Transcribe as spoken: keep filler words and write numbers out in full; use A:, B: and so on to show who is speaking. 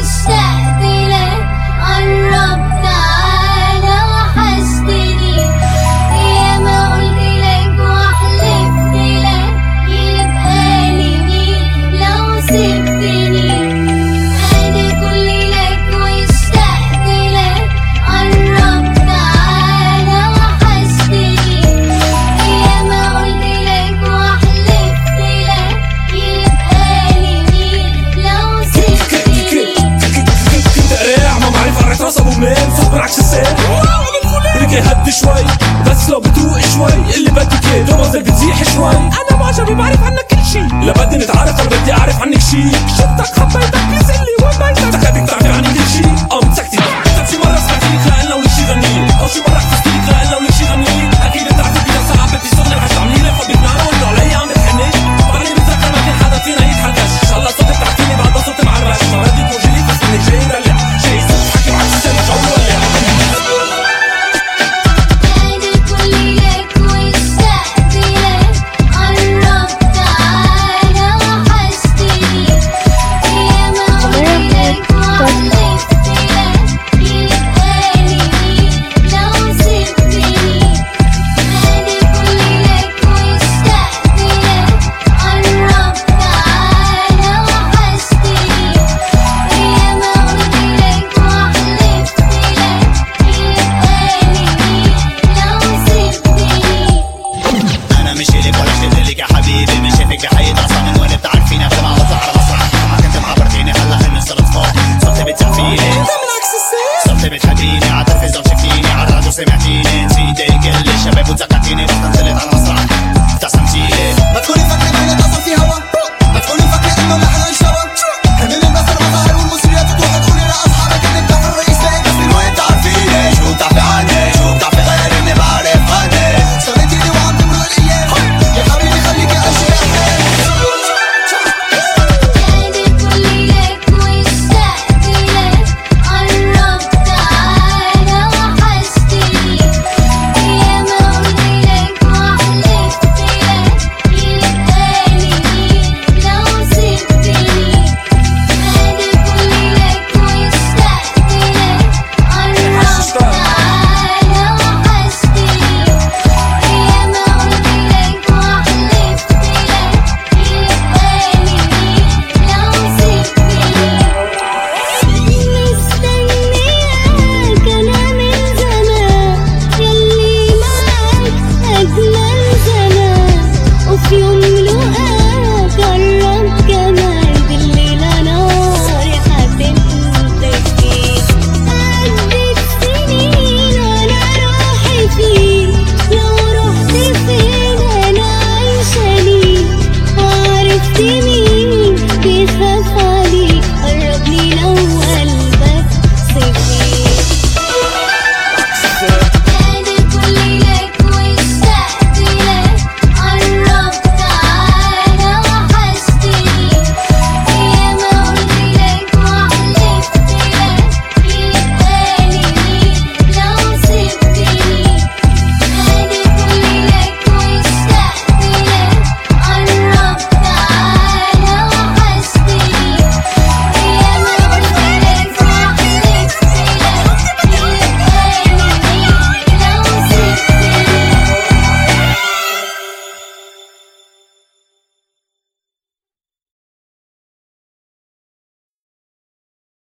A: واشتقت لك، قرب تعالى وحشتني. ياما قلت لك وحلفت لك، يبقى لي مين لو سبتني. انا كل لك واشتقت لك، قرب تعالى وحشتني. ياما قلت لك وحلفت لك، يبقى لي مين لو سبتني.
B: كنت قراع ما معرف قرعت راس ابو مال صبر عكس السال رجع هد شوي بس لو بتروق شوي اللي بدك ايه دوما زي بتزيح شوي.
C: انا معجبي بعرف عنك كل شي،
B: لا بدي نتعرف انا بدي اعرف عنك شي.
C: شفتك حبيتك